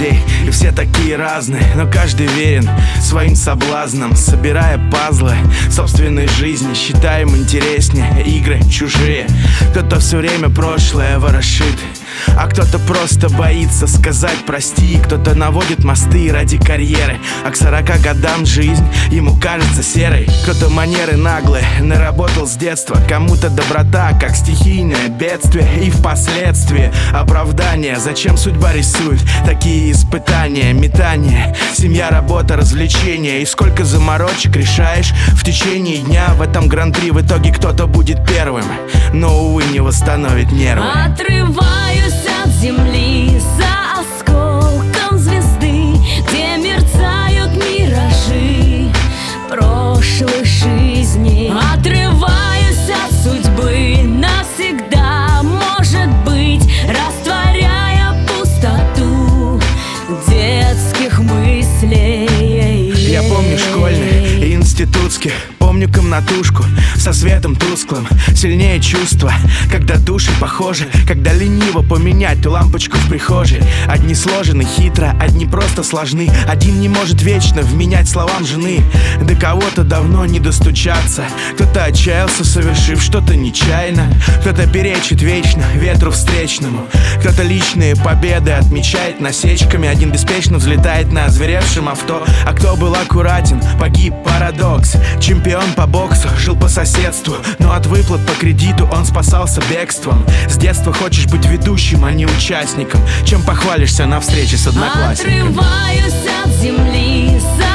друзей, и все такие разные, но каждый верен своим соблазнам, собирая пазлы собственной жизни, считаем интереснее игры чужие. Кто-то все время прошлое ворошит, а кто-то просто боится сказать прости. Кто-то наводит мосты ради карьеры, а к 40 годам жизнь ему кажется серой. Кто-то манеры наглые наработал с детства, кому-то доброта как стихийное бедствие, и впоследствии оправдание. Зачем судьба рисует такие испытания? Метания, семья, работа, развлечения. И сколько заморочек решаешь в течение дня. В этом гран-при в итоге кто-то будет первым, но, увы, не восстановит нервы. Отрываюсь от земли за осколком звезды, где мерцают миражи прошлых жизней. Отрываюсь от судьбы навсегда, может быть, растворяя пустоту детских мыслей. Я помню школьных и институтских, помню комнатушку со светом тусклым. Сильнее чувства, когда души похожи, когда лениво поменять ту лампочку в прихожей. Одни сложены хитро, одни просто сложны. Один не может вечно вменять словам жены. До кого-то давно не достучаться. Кто-то отчаялся, совершив что-то нечаянно. Кто-то перечит вечно ветру встречному. Кто-то личные победы отмечает насечками. Один беспечно взлетает на озверевшем авто, а кто был аккуратен, погиб. Парадокс. Чемпион по боксу жил по соседству, но от выплат по кредиту он спасался бегством. С детства хочешь быть ведущим, а не участником. Чем похвалишься на встрече с одноклассниками? Отрываюсь от земли за